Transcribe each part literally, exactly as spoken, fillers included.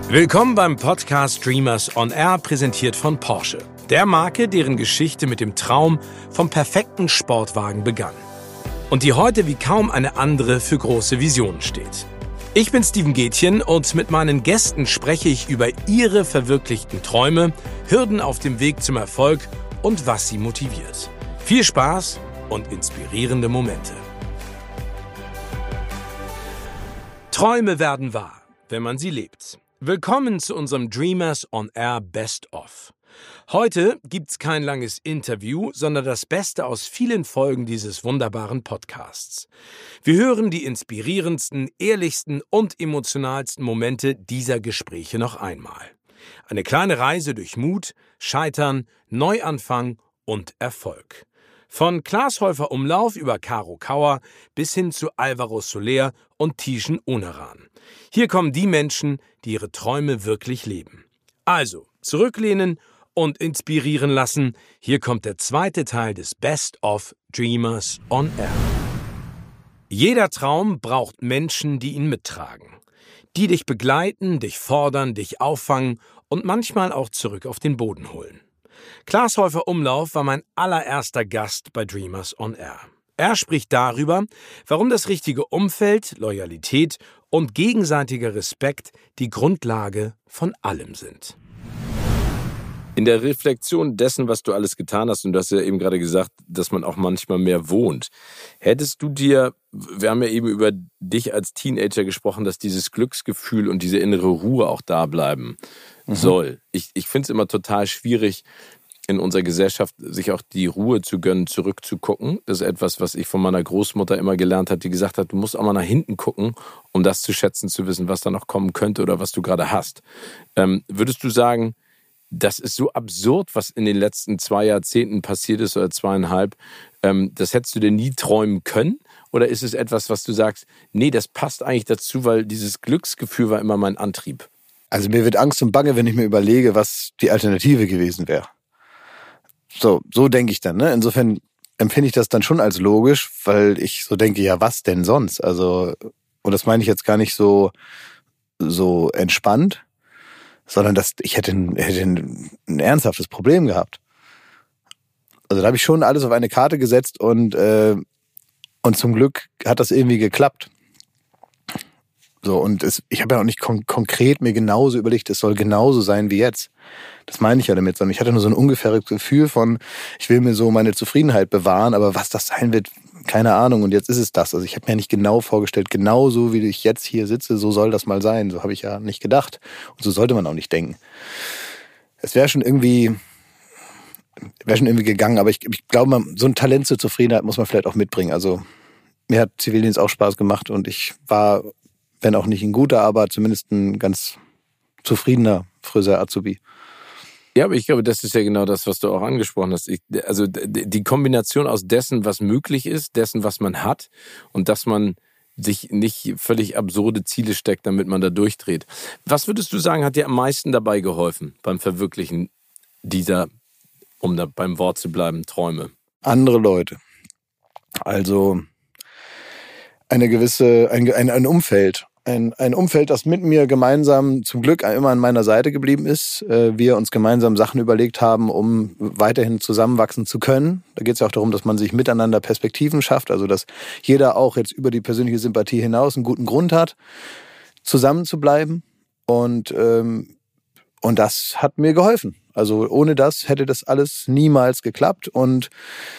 Willkommen beim Podcast Dreamers on Air, präsentiert von Porsche. Der Marke, deren Geschichte mit dem Traum vom perfekten Sportwagen begann. Und die heute wie kaum eine andere für große Visionen steht. Ich bin Steven Gätjen und mit meinen Gästen spreche ich über ihre verwirklichten Träume, Hürden auf dem Weg zum Erfolg und was sie motiviert. Viel Spaß und inspirierende Momente. Träume werden wahr, wenn man sie lebt. Willkommen zu unserem Dreamers on Air Best of. Heute gibt's kein langes Interview, sondern das Beste aus vielen Folgen dieses wunderbaren Podcasts. Wir hören die inspirierendsten, ehrlichsten und emotionalsten Momente dieser Gespräche noch einmal. Eine kleine Reise durch Mut, Scheitern, Neuanfang und Erfolg. Von Klaas Häufer Umlauf über Caro Kauer bis hin zu Alvaro Soler und Tishen Onaran. Hier kommen die Menschen, die ihre Träume wirklich leben. Also, zurücklehnen und inspirieren lassen. Hier kommt der zweite Teil des Best of Dreamers on Air. Jeder Traum braucht Menschen, die ihn mittragen. Die dich begleiten, dich fordern, dich auffangen und manchmal auch zurück auf den Boden holen. Klaas Häufer Umlauf war mein allererster Gast bei Dreamers on Air. Er spricht darüber, warum das richtige Umfeld, Loyalität und gegenseitiger Respekt die Grundlage von allem sind. In der Reflexion dessen, was du alles getan hast, und du hast ja eben gerade gesagt, dass man auch manchmal mehr wohnt, hättest du dir, wir haben ja eben über dich als Teenager gesprochen, dass dieses Glücksgefühl und diese innere Ruhe auch da bleiben mhm. soll. Ich, ich finde es immer total schwierig, in unserer Gesellschaft sich auch die Ruhe zu gönnen, zurückzugucken. Das ist etwas, was ich von meiner Großmutter immer gelernt habe, die gesagt hat, du musst auch mal nach hinten gucken, um das zu schätzen, zu wissen, was da noch kommen könnte oder was du gerade hast. Ähm, würdest du sagen, das ist so absurd, was in den letzten zwei Jahrzehnten passiert ist oder zweieinhalb, ähm, das hättest du dir nie träumen können? Oder ist es etwas, was du sagst, nee, das passt eigentlich dazu, weil dieses Glücksgefühl war immer mein Antrieb? Also mir wird Angst und Bange, wenn ich mir überlege, was die Alternative gewesen wäre. So, so denke ich dann, ne? Insofern empfinde ich das dann schon als logisch, weil ich so denke, ja, was denn sonst? Also, und das meine ich jetzt gar nicht so, so entspannt, sondern dass ich hätte ein, hätte ein, ein ernsthaftes Problem gehabt. Also da habe ich schon alles auf eine Karte gesetzt und, äh, und zum Glück hat das irgendwie geklappt. So, und es, ich habe ja auch nicht kon- konkret mir genauso überlegt, es soll genauso sein wie jetzt. Das meine ich ja damit, sondern ich hatte nur so ein ungefähres Gefühl von, ich will mir so meine Zufriedenheit bewahren, aber was das sein wird, keine Ahnung. Und jetzt ist es das. Also ich habe mir nicht genau vorgestellt, genau so wie ich jetzt hier sitze, so soll das mal sein. So habe ich ja nicht gedacht. Und so sollte man auch nicht denken. Es wäre schon irgendwie, wäre schon irgendwie gegangen, aber ich, ich glaube, man, so ein Talent zur Zufriedenheit muss man vielleicht auch mitbringen. Also mir hat Zivildienst auch Spaß gemacht und ich war, wenn auch nicht ein guter, aber zumindest ein ganz zufriedener Friseur-Azubi. Ja, aber ich glaube, das ist ja genau das, was du auch angesprochen hast. Ich, also die Kombination aus dessen, was möglich ist, dessen, was man hat und dass man sich nicht völlig absurde Ziele steckt, damit man da durchdreht. Was würdest du sagen, hat dir am meisten dabei geholfen beim Verwirklichen dieser, um da beim Wort zu bleiben, Träume? Andere Leute. Also eine gewisse, ein, ein, ein Umfeld. Ein, ein Umfeld, das mit mir gemeinsam zum Glück immer an meiner Seite geblieben ist. Wir uns gemeinsam Sachen überlegt haben, um weiterhin zusammenwachsen zu können. Da geht es ja auch darum, dass man sich miteinander Perspektiven schafft, also dass jeder auch jetzt über die persönliche Sympathie hinaus einen guten Grund hat, zusammen zu bleiben. Und, ähm, und das hat mir geholfen. Also ohne das hätte das alles niemals geklappt. Und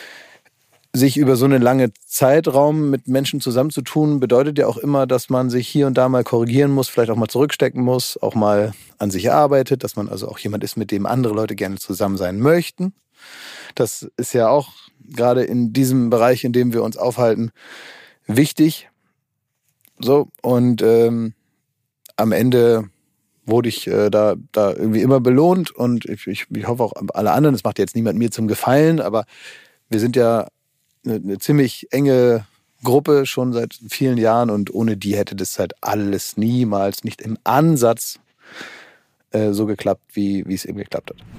sich über so einen langen Zeitraum mit Menschen zusammenzutun, bedeutet ja auch immer, dass man sich hier und da mal korrigieren muss, vielleicht auch mal zurückstecken muss, auch mal an sich arbeitet, dass man also auch jemand ist, mit dem andere Leute gerne zusammen sein möchten. Das ist ja auch gerade in diesem Bereich, in dem wir uns aufhalten, wichtig. So, und ähm, am Ende wurde ich äh, da, da irgendwie immer belohnt und ich, ich, ich hoffe auch alle anderen, das macht jetzt niemand mir zum Gefallen, aber wir sind ja eine, eine ziemlich enge Gruppe schon seit vielen Jahren und ohne die hätte das halt alles niemals, nicht im Ansatz äh, so geklappt, wie, wie es eben geklappt hat.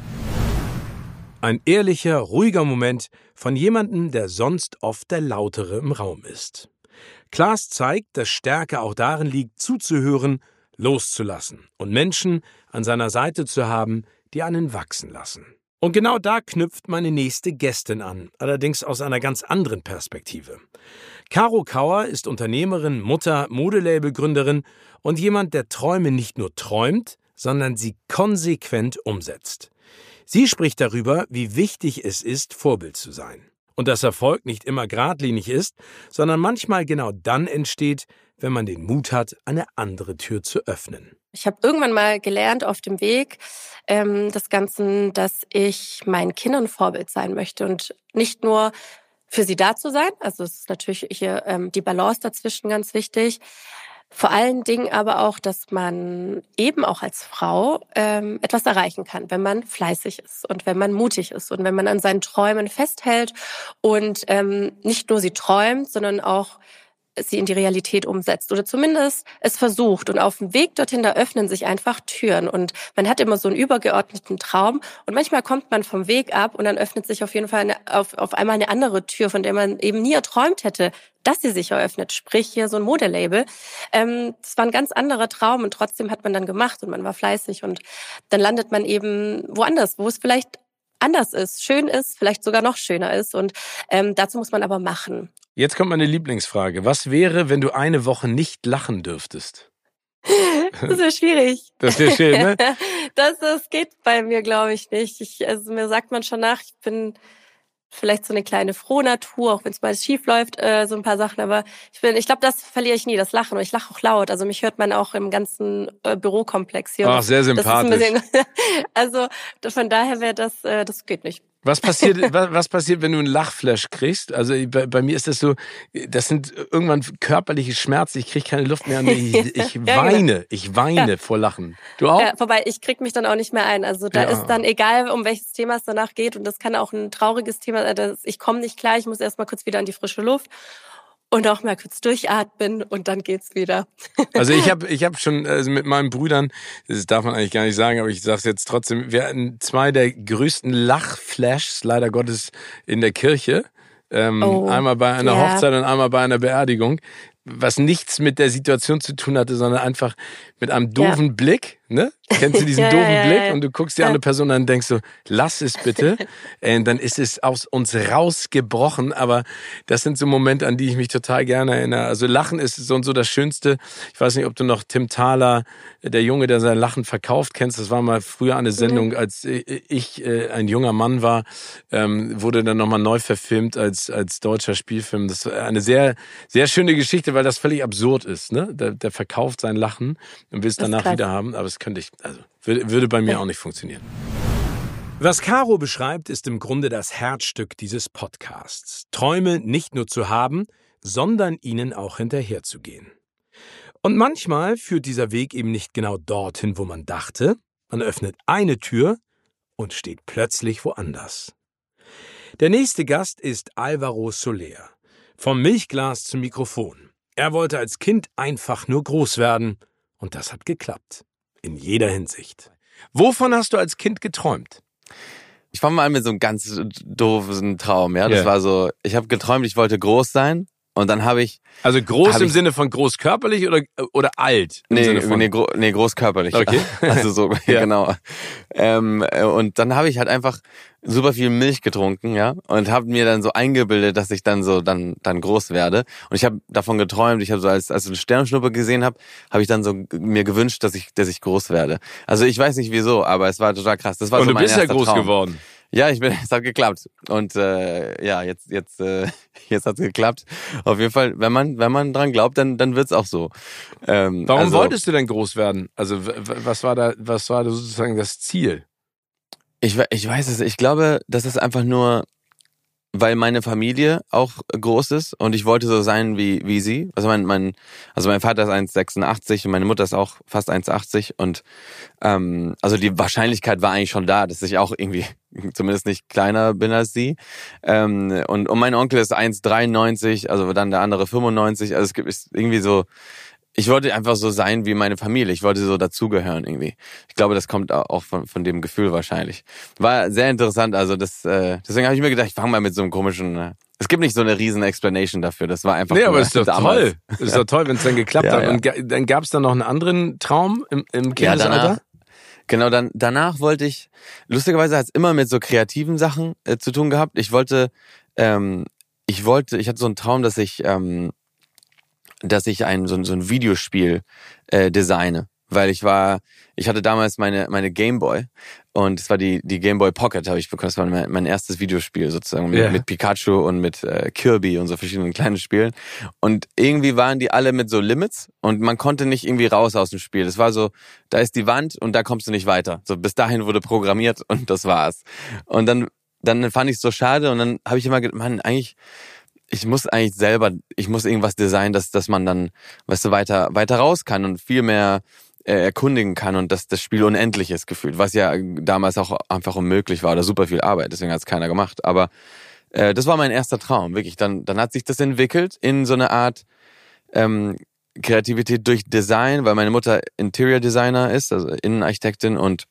Ein ehrlicher, ruhiger Moment von jemandem, der sonst oft der Lautere im Raum ist. Klaas zeigt, dass Stärke auch darin liegt, zuzuhören, loszulassen und Menschen an seiner Seite zu haben, die einen wachsen lassen. Und genau da knüpft meine nächste Gästin an, allerdings aus einer ganz anderen Perspektive. Caro Kauer ist Unternehmerin, Mutter, Modelabelgründerin und jemand, der Träume nicht nur träumt, sondern sie konsequent umsetzt. Sie spricht darüber, wie wichtig es ist, Vorbild zu sein. Und dass Erfolg nicht immer geradlinig ist, sondern manchmal genau dann entsteht, wenn man den Mut hat, eine andere Tür zu öffnen. Ich habe irgendwann mal gelernt auf dem Weg ähm, des Ganzen, dass ich meinen Kindern Vorbild sein möchte und nicht nur für sie da zu sein. Also es ist natürlich hier ähm, die Balance dazwischen ganz wichtig. Vor allen Dingen aber auch, dass man eben auch als Frau ähm, etwas erreichen kann, wenn man fleißig ist und wenn man mutig ist und wenn man an seinen Träumen festhält und ähm, nicht nur sie träumt, sondern auch sie in die Realität umsetzt oder zumindest es versucht. Und auf dem Weg dorthin, da öffnen sich einfach Türen und man hat immer so einen übergeordneten Traum und manchmal kommt man vom Weg ab und dann öffnet sich auf jeden Fall eine, auf, auf einmal eine andere Tür, von der man eben nie erträumt hätte, dass sie sich eröffnet. Sprich hier so ein Modelabel. Ähm, das war ein ganz anderer Traum und trotzdem hat man dann gemacht und man war fleißig und dann landet man eben woanders, wo es vielleicht anders ist, schön ist, vielleicht sogar noch schöner ist und ähm, dazu muss man aber machen. Jetzt kommt meine Lieblingsfrage. Was wäre, wenn du eine Woche nicht lachen dürftest? Das wäre schwierig. Das wäre schön, ne? Das, das geht bei mir, glaube ich, nicht. Ich, also mir sagt man schon nach, ich bin vielleicht so eine kleine Frohnatur, auch wenn es mal schief läuft, äh, so ein paar Sachen. Aber ich bin, ich glaube, das verliere ich nie, das Lachen. Und ich lache auch laut. Also mich hört man auch im ganzen äh, Bürokomplex hier. Ach, sehr sympathisch. Das ist ein bisschen, also von daher wäre das, äh, das geht nicht. Was passiert, was, was passiert, wenn du einen Lachflash kriegst? Also bei, bei mir ist das so, das sind irgendwann körperliche Schmerzen, ich kriege keine Luft mehr und ich, ich ja, weine, genau. ich weine ja. vor Lachen. Du auch? Ja, wobei, ich krieg mich dann auch nicht mehr ein. Also da ja. ist dann egal, um welches Thema es danach geht und das kann auch ein trauriges Thema sein. Ich komme nicht klar, ich muss erstmal kurz wieder an die frische Luft. Und auch mal kurz durchatmen und dann geht's wieder. Also ich habe ich hab schon also mit meinen Brüdern, das darf man eigentlich gar nicht sagen, aber ich sage es jetzt trotzdem, wir hatten zwei der größten Lachflashs, leider Gottes, in der Kirche. Ähm, oh, einmal bei einer ja. Hochzeit und einmal bei einer Beerdigung. Was nichts mit der Situation zu tun hatte, sondern einfach mit einem doofen ja. Blick. Ne? Kennst du diesen ja, doofen ja, Blick? Ja. Und du guckst die andere Person an und denkst so, lass es bitte. Und dann ist es aus uns rausgebrochen. Aber das sind so Momente, an die ich mich total gerne erinnere. Also Lachen ist so und so das Schönste. Ich weiß nicht, ob du noch Tim Thaler, der Junge, der sein Lachen verkauft, kennst. Das war mal früher eine Sendung, mhm. als ich äh, ein junger Mann war. Ähm, wurde dann nochmal neu verfilmt als als deutscher Spielfilm. Das war eine sehr, sehr schöne Geschichte, weil das völlig absurd ist. Ne? Der, der verkauft sein Lachen und will es danach krass. wieder haben. Aber es könnte ich, also würde, würde bei mir auch nicht funktionieren. Was Caro beschreibt, ist im Grunde das Herzstück dieses Podcasts. Träume nicht nur zu haben, sondern ihnen auch hinterherzugehen. Und manchmal führt dieser Weg eben nicht genau dorthin, wo man dachte. Man öffnet eine Tür und steht plötzlich woanders. Der nächste Gast ist Alvaro Soler. Vom Milchglas zum Mikrofon. Er wollte als Kind einfach nur groß werden und das hat geklappt. In jeder Hinsicht. Wovon hast du als Kind geträumt? Ich war mal mit so einem ganz doofen Traum, ja. Das yeah. war so, ich habe geträumt, ich wollte groß sein und dann habe ich... Also groß im ich, Sinne von groß körperlich oder, oder alt? Im nee, Sinne von nee, gro, nee, groß körperlich. Okay. Also so, ja. genau. Ähm, und dann habe ich halt einfach super viel Milch getrunken, ja, und habe mir dann so eingebildet, dass ich dann so dann dann groß werde. Und ich habe davon geträumt, ich habe so als als ich eine Sternschnuppe gesehen habe, habe ich dann so mir gewünscht, dass ich dass ich groß werde. Also ich weiß nicht wieso, aber es war total krass. Das war und so du mein bist ja erster groß Traum. geworden. Ja, ich bin, es hat geklappt. Und äh, ja, jetzt jetzt äh, jetzt hat's geklappt. Auf jeden Fall, wenn man wenn man dran glaubt, dann dann wird's auch so. Ähm, Warum also, wolltest du denn groß werden? Also was war da was war da sozusagen das Ziel? Ich, ich weiß es, ich glaube, das ist einfach nur, weil meine Familie auch groß ist und ich wollte so sein wie wie sie. Also mein mein also mein Vater ist eins Komma sechsundachtzig und meine Mutter ist auch fast eins Komma achtzig und ähm, also die Wahrscheinlichkeit war eigentlich schon da, dass ich auch irgendwie zumindest nicht kleiner bin als sie. Ähm, und und mein Onkel ist eins Komma dreiundneunzig, also dann der andere fünfundneunzig. Also es gibt ist irgendwie so. Ich wollte einfach so sein wie meine Familie. Ich wollte so dazugehören irgendwie. Ich glaube, das kommt auch von, von dem Gefühl wahrscheinlich. War sehr interessant. Also das, äh, deswegen habe ich mir gedacht, ich fange mal mit so einem komischen Es gibt nicht so eine riesen Explanation dafür. Das war einfach. Nee, aber ist doch damals. toll. Ist doch toll, wenn es dann geklappt Ja, hat. ja. Und ga- dann gab es dann noch einen anderen Traum im, im Kindesalter? Ja, danach, genau, dann danach wollte ich, lustigerweise hat es immer mit so kreativen Sachen äh, zu tun gehabt. Ich wollte, ähm, ich wollte, ich hatte so einen Traum, dass ich, ähm, dass ich ein so, ein- so ein Videospiel äh, designe. Weil ich war, ich hatte damals meine meine Gameboy und es war die die Gameboy Pocket, habe ich bekommen. Das war mein, mein erstes Videospiel sozusagen mit, Ja. mit Pikachu und mit äh, Kirby und so verschiedenen kleinen Spielen. Und irgendwie waren die alle mit so Limits und man konnte nicht irgendwie raus aus dem Spiel. Das war so, da ist die Wand und da kommst du nicht weiter. So bis dahin wurde programmiert und das war's. Und dann dann fand ich es so schade und dann habe ich immer gedacht, Mann, eigentlich ich muss eigentlich selber, ich muss irgendwas designen, dass dass man dann, weißt du, weiter weiter raus kann und viel mehr äh, erkundigen kann und dass das Spiel unendlich ist gefühlt, was ja damals auch einfach unmöglich war oder super viel Arbeit, deswegen hat es keiner gemacht. Aber äh, das war mein erster Traum, wirklich. Dann dann hat sich das entwickelt in so eine Art ähm, Kreativität durch Design, weil meine Mutter Interior Designer ist, also Innenarchitektin und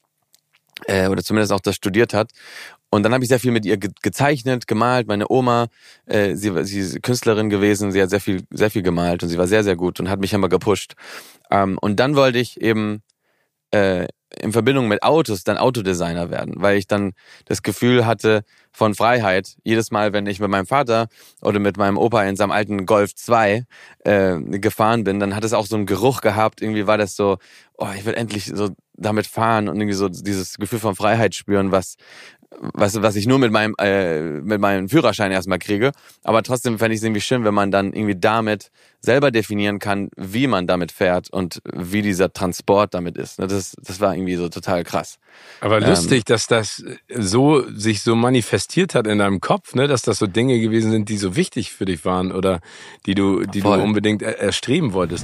äh, oder zumindest auch das studiert hat. Und dann habe ich sehr viel mit ihr ge- gezeichnet, gemalt. Meine Oma, äh, sie, war- sie ist Künstlerin gewesen, sie hat sehr viel, sehr viel gemalt und sie war sehr, sehr gut und hat mich immer gepusht. Ähm, und dann wollte ich eben äh, in Verbindung mit Autos dann Autodesigner werden, weil ich dann das Gefühl hatte von Freiheit. Jedes Mal, wenn ich mit meinem Vater oder mit meinem Opa in seinem alten Golf zwei äh, gefahren bin, dann hat es auch so einen Geruch gehabt. Irgendwie war das so, oh, ich will endlich so damit fahren und irgendwie so dieses Gefühl von Freiheit spüren, was was, was ich nur mit meinem äh, mit meinem Führerschein erstmal kriege. Aber trotzdem fände ich es irgendwie schön, wenn man dann irgendwie damit selber definieren kann, wie man damit fährt und wie dieser Transport damit ist. Das, das war irgendwie so total krass. Aber Ähm, lustig, dass das so sich so manifestiert hat in deinem Kopf, ne, dass das so Dinge gewesen sind, die so wichtig für dich waren oder die du, die Voll. du unbedingt er erstreben wolltest.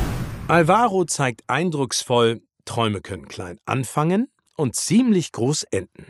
Alvaro zeigt eindrucksvoll, Träume können klein anfangen und ziemlich groß enden.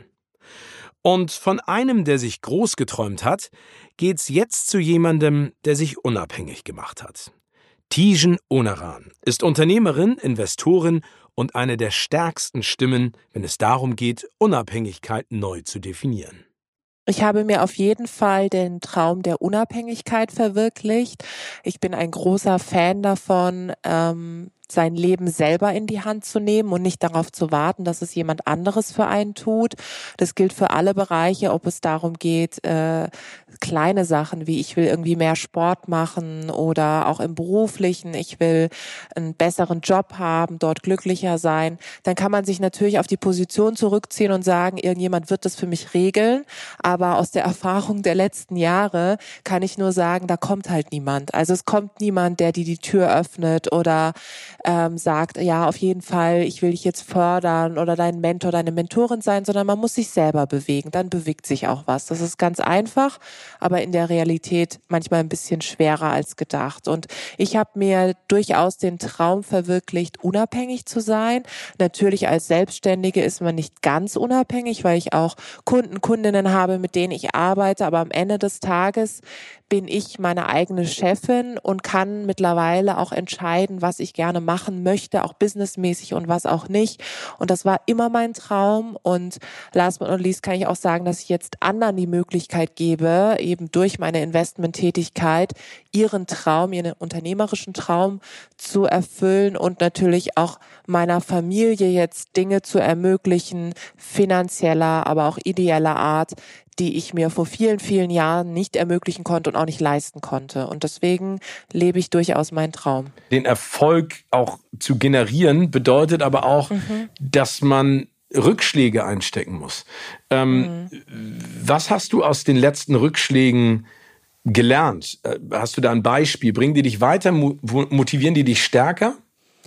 Und von einem, der sich groß geträumt hat, geht's jetzt zu jemandem, der sich unabhängig gemacht hat. Tijen Onaran ist Unternehmerin, Investorin und eine der stärksten Stimmen, wenn es darum geht, Unabhängigkeit neu zu definieren. Ich habe mir auf jeden Fall den Traum der Unabhängigkeit verwirklicht. Ich bin ein großer Fan davon, ähm, sein Leben selber in die Hand zu nehmen und nicht darauf zu warten, dass es jemand anderes für einen tut. Das gilt für alle Bereiche, ob es darum geht, äh, kleine Sachen wie ich will irgendwie mehr Sport machen oder auch im Beruflichen, ich will einen besseren Job haben, dort glücklicher sein. Dann kann man sich natürlich auf die Position zurückziehen und sagen, irgendjemand wird das für mich regeln. Aber aus der Erfahrung der letzten Jahre kann ich nur sagen, da kommt halt niemand. Also es kommt niemand, der dir die Tür öffnet oder ähm, sagt, ja, auf jeden Fall, ich will dich jetzt fördern oder dein Mentor, deine Mentorin sein, sondern man muss sich selber bewegen. Dann bewegt sich auch was. Das ist ganz einfach, aber in der Realität manchmal ein bisschen schwerer als gedacht. Und ich habe mir durchaus den Traum verwirklicht, unabhängig zu sein. Natürlich als Selbstständige ist man nicht ganz unabhängig, weil ich auch Kunden, Kundinnen habe, mit denen ich arbeite. Aber am Ende des Tages bin ich meine eigene Chefin und kann mittlerweile auch entscheiden, was ich gerne machen möchte, auch businessmäßig und was auch nicht. Und das war immer mein Traum. Und last but not least kann ich auch sagen, dass ich jetzt anderen die Möglichkeit gebe, eben durch meine Investmenttätigkeit ihren Traum, ihren unternehmerischen Traum zu erfüllen und natürlich auch meiner Familie jetzt Dinge zu ermöglichen, finanzieller, aber auch ideeller Art, die ich mir vor vielen, vielen Jahren nicht ermöglichen konnte und auch nicht leisten konnte. Und deswegen lebe ich durchaus meinen Traum. Den Erfolg auch zu generieren, bedeutet aber auch, mhm. dass man Rückschläge einstecken muss. Ähm, mhm. Was hast du aus den letzten Rückschlägen gelernt? Hast du da ein Beispiel? Bringen die dich weiter? Motivieren die dich stärker?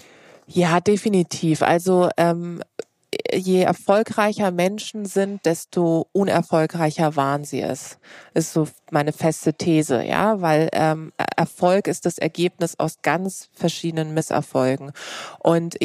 Ja, definitiv. Also ähm, je erfolgreicher Menschen sind, desto unerfolgreicher waren sie es. Ist so meine feste These, ja, weil ähm, Erfolg ist das Ergebnis aus ganz verschiedenen Misserfolgen. Und ich habe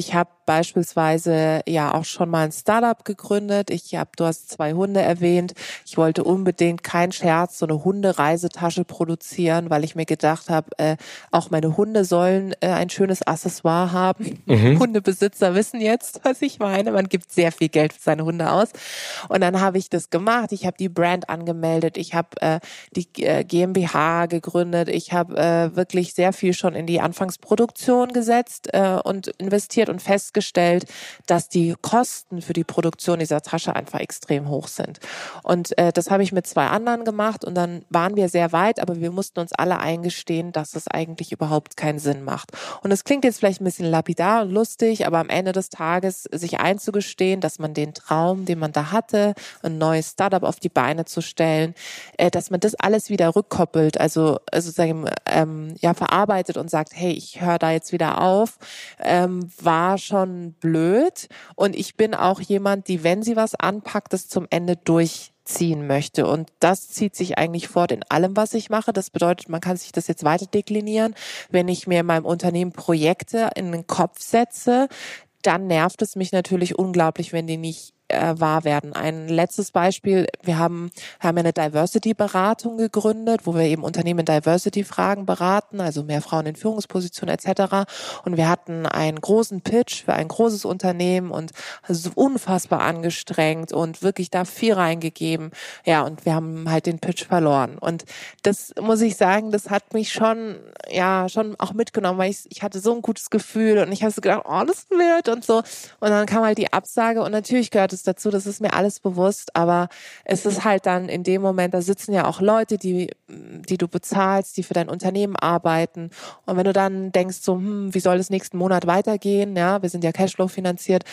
beispielsweise ja auch schon mal ein Startup gegründet. Ich habe, du hast zwei Hunde erwähnt. Ich wollte unbedingt, kein Scherz, so eine Hundereisetasche produzieren, weil ich mir gedacht habe, äh, auch meine Hunde sollen äh, ein schönes Accessoire haben. Mhm. Hundebesitzer wissen jetzt, was ich meine. Man gibt sehr viel Geld für seine Hunde aus. Und dann habe ich das gemacht. Ich habe die Brand angemeldet. Ich habe äh, die äh, GmbH gegründet. Ich habe äh, wirklich sehr viel schon in die Anfangsproduktion gesetzt äh, und investiert und festgestellt, dass die Kosten für die Produktion dieser Tasche einfach extrem hoch sind. Und äh, das habe ich mit zwei anderen gemacht und dann waren wir sehr weit, aber wir mussten uns alle eingestehen, dass es eigentlich überhaupt keinen Sinn macht. Und es klingt jetzt vielleicht ein bisschen lapidar und lustig, aber am Ende des Tages sich einzugestehen, dass man den Traum, den man da hatte, ein neues Startup auf die Beine zu stellen, äh, dass man das alles wieder rückkoppelt, also, also sagen, ähm, ja, verarbeitet und sagt, hey, ich höre da jetzt wieder auf, ähm, war schon blöd. Und ich bin auch jemand, die, wenn sie was anpackt, das zum Ende durchziehen möchte. Und das zieht sich eigentlich fort in allem, was ich mache. Das bedeutet, man kann sich das jetzt weiter deklinieren. Wenn ich mir in meinem Unternehmen Projekte in den Kopf setze, dann nervt es mich natürlich unglaublich, wenn die nicht äh, wahr werden. Ein letztes Beispiel, wir haben, haben eine Diversity-Beratung gegründet, wo wir eben Unternehmen in Diversity-Fragen beraten, also mehr Frauen in Führungspositionen et cetera. Und wir hatten einen großen Pitch für ein großes Unternehmen und also unfassbar angestrengt und wirklich da viel reingegeben. Ja, und wir haben halt den Pitch verloren. Und das muss ich sagen, das hat mich schon, ja, schon auch mitgenommen, weil ich, ich hatte so ein gutes Gefühl und ich habe so gedacht, oh, das wird und so. Und dann kam halt die Absage und natürlich gehört es dazu, das ist mir alles bewusst, aber es ist halt dann in dem Moment, da sitzen ja auch Leute, die, die du bezahlst, die für dein Unternehmen arbeiten. Und wenn du dann denkst so, hm, wie soll es nächsten Monat weitergehen? Ja, wir sind ja Cashflow finanziert.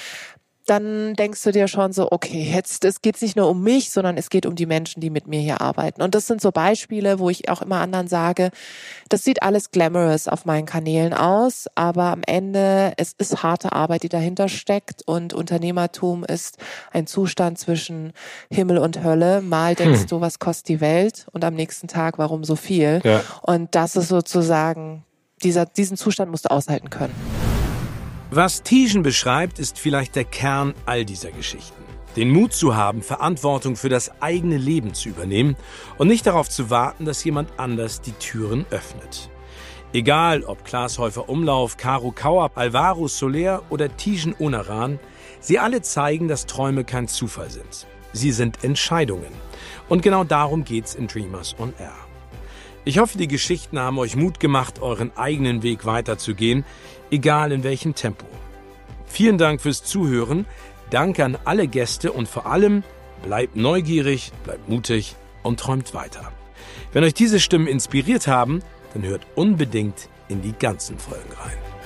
Dann denkst du dir schon so, okay, jetzt es geht nicht nur um mich, sondern es geht um die Menschen, die mit mir hier arbeiten. Und das sind so Beispiele, wo ich auch immer anderen sage, das sieht alles glamorous auf meinen Kanälen aus, aber am Ende, es ist harte Arbeit, die dahinter steckt und Unternehmertum ist ein Zustand zwischen Himmel und Hölle. Mal denkst hm. du, was kostet die Welt und am nächsten Tag, warum so viel? Ja. Und das ist sozusagen, dieser, diesen Zustand musst du aushalten können. Was Tijen beschreibt, ist vielleicht der Kern all dieser Geschichten. Den Mut zu haben, Verantwortung für das eigene Leben zu übernehmen und nicht darauf zu warten, dass jemand anders die Türen öffnet. Egal ob Klaas Häufer Umlauf, Caro Kauer, Alvaro Soler oder Tijen Onaran, sie alle zeigen, dass Träume kein Zufall sind. Sie sind Entscheidungen. Und genau darum geht's in Dreamers on Air. Ich hoffe, die Geschichten haben euch Mut gemacht, euren eigenen Weg weiterzugehen, egal in welchem Tempo. Vielen Dank fürs Zuhören, Dank an alle Gäste und vor allem bleibt neugierig, bleibt mutig und träumt weiter. Wenn euch diese Stimmen inspiriert haben, dann hört unbedingt in die ganzen Folgen rein.